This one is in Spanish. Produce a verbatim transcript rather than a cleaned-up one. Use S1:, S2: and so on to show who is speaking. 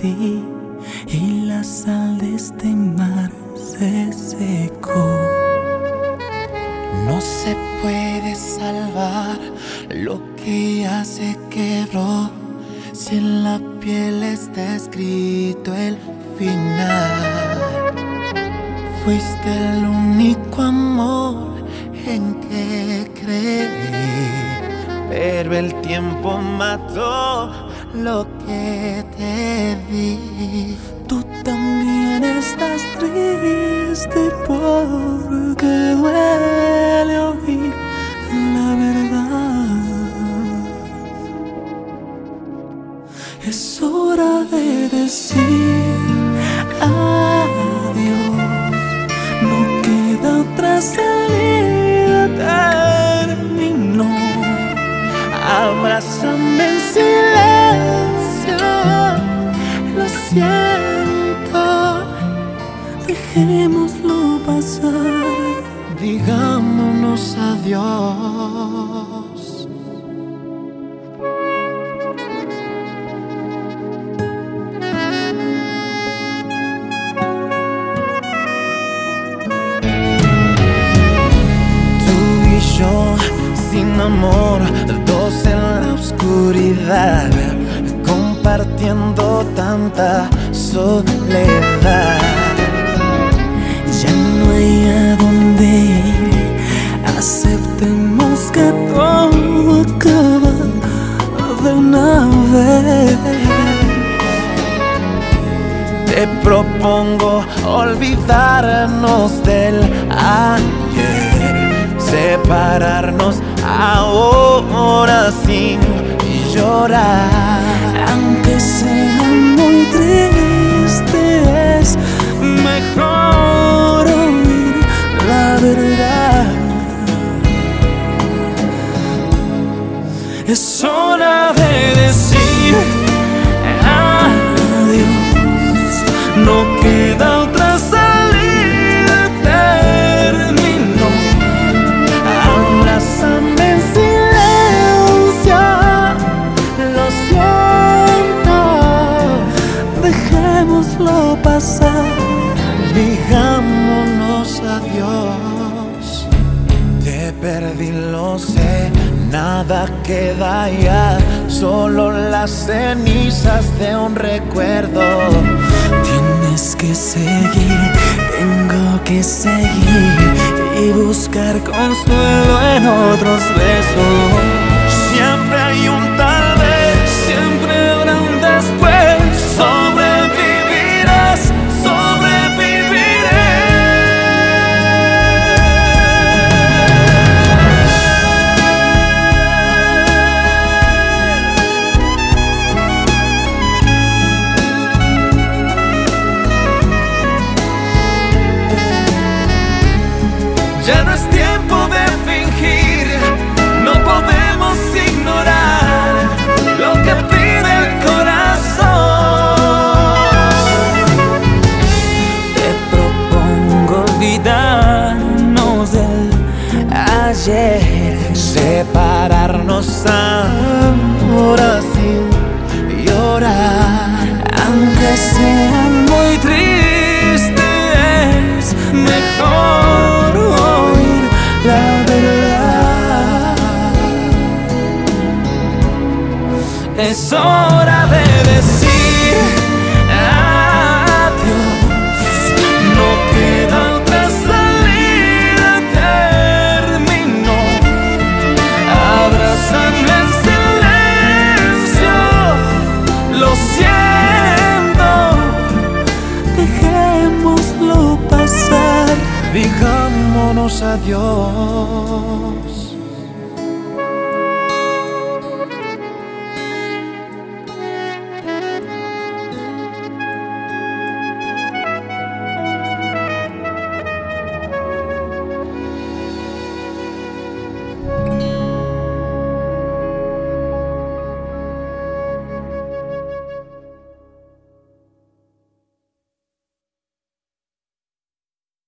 S1: ti y la sal de este mar se secó.
S2: No se puede salvar lo que ya se quebró, si en la piel está escrito el final. Fuiste el único amor en que creí, pero el tiempo mató lo que te di.
S1: Tú también estás triste porque duele oír la verdad. Es hora de decir adiós, no queda otra salida, terminó.
S2: Abrázame en silencio, lo siento.
S1: Dejémoslo pasar,
S2: digámonos adiós. Tú y yo sin amor, dos en la oscuridad, compartiendo tanta soledad.
S1: ya no hay a dónde ir, aceptemos que todo acaba de una vez.
S2: Te propongo olvidarnos del ayer, separarnos ahora sin llorar.
S1: Aunque sea muy triste, es mejor oír la verdad. Es hora de decir adiós, no queda otra salida, terminó.
S2: Abrázame en silencio, lo siento.
S1: Dejémoslo pasar,
S2: digámonos adiós. Te perdí, lo sé, nada queda ya, solo las cenizas de un recuerdo.
S1: tienes que seguir, tengo que seguir y buscar consuelo en otros besos.
S2: Siempre hay un tal vez,
S1: Siempre habrá un después.
S2: sobrevivirás, sobreviviré. Ya no es tiempo de fingir, no podemos ignorar lo que pide el corazón.
S1: Te propongo olvidarnos del ayer,
S2: Separarnos ahora sin llorar.
S1: aunque sea muy triste, es mejor oír la verdad. Es hora de decir adiós, no queda otra salida, terminó. Abrázame en silencio, lo siento. Dejémoslo pasar,
S2: Digámonos adiós.